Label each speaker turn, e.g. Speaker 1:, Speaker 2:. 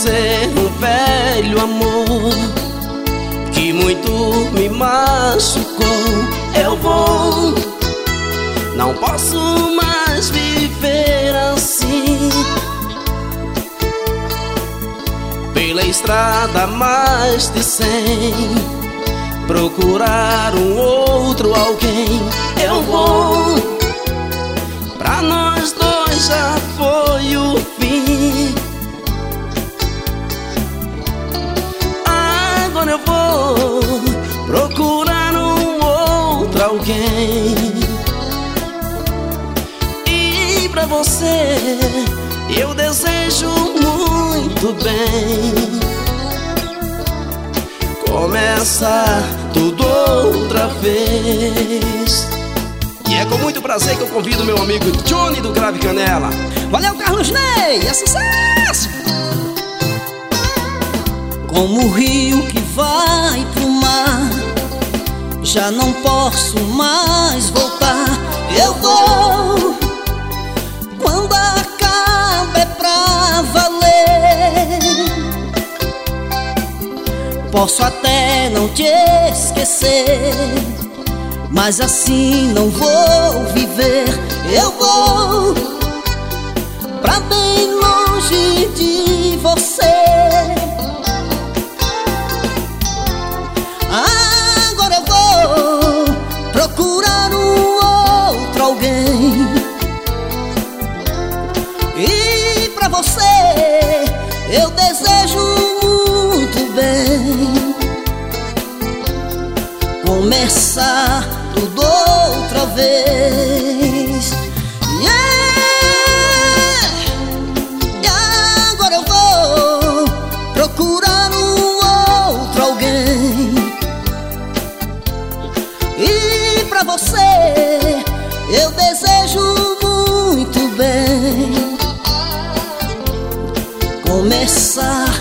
Speaker 1: esquecer um velho amor que muito me machucou. Eu vou, não posso mais viver assim, pela estrada mais de 100, procurar um outro alguém. Eu vou, pra nós dois já foi o fim. Agora eu vou procurar um outro alguém. E pra você eu desejo muito bem. Começa tudo outra vez. E é com muito prazer que eu convido meu amigo Johnny do Grave Canela.
Speaker 2: Valeu, Carlos Ney, é sucesso! Como o rio que vai pro mar, já não posso mais voltar. Eu vou, quando acaba é pra valer. Posso até não te esquecer, mas assim não vou viver. Eu vou pra bem longe de você. Agora eu vou procurar um outro alguém. E pra você eu desejo muito bem. Começar tudo outra vez. Yeah! E agora eu vou procurar um outro alguém. E pra você eu desejo muito bem. Começar